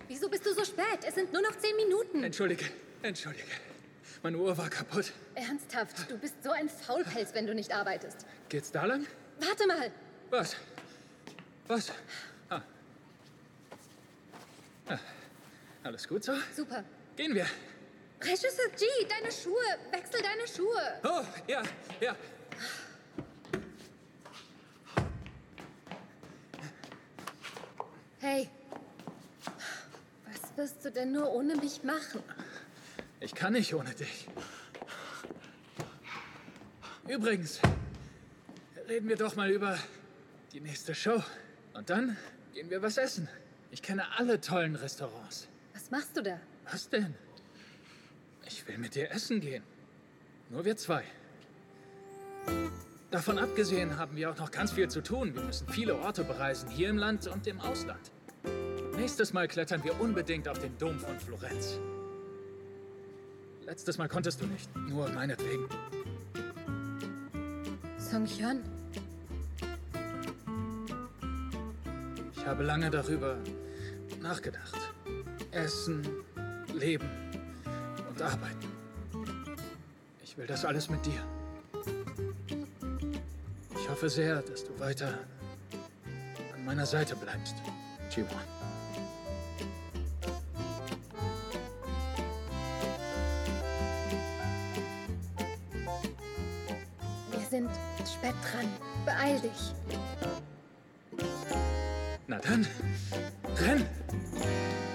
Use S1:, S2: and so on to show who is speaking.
S1: Wieso bist du so spät? Es sind nur noch 10 Minuten.
S2: Entschuldige. Meine Uhr war kaputt.
S1: Ernsthaft, du bist so ein Faulpelz, wenn du nicht arbeitest.
S2: Geht's da lang?
S1: Warte mal.
S2: Was? Ah. Alles gut so?
S1: Super.
S2: Gehen wir.
S1: Regisseur G, deine Schuhe. Wechsel deine Schuhe.
S2: Oh, ja.
S1: Hey. Was wirst du denn nur ohne mich machen?
S2: Ich kann nicht ohne dich. Übrigens, reden wir doch mal über die nächste Show. Und dann gehen wir was essen. Ich kenne alle tollen Restaurants.
S1: Was machst du da?
S2: Was denn? Ich will mit dir essen gehen. Nur wir zwei. Davon abgesehen haben wir auch noch ganz viel zu tun. Wir müssen viele Orte bereisen, hier im Land und im Ausland. Nächstes Mal klettern wir unbedingt auf den Dom von Florenz. Letztes Mal konntest du nicht, nur meinetwegen.
S1: Song-Hyun?
S2: Ich habe lange darüber nachgedacht. Essen, Leben und Arbeiten. Ich will das alles mit dir. Ich hoffe sehr, dass du weiter an meiner Seite bleibst, Ji-won.
S1: Wir sind spät dran. Beeil dich.
S2: Na dann, renn!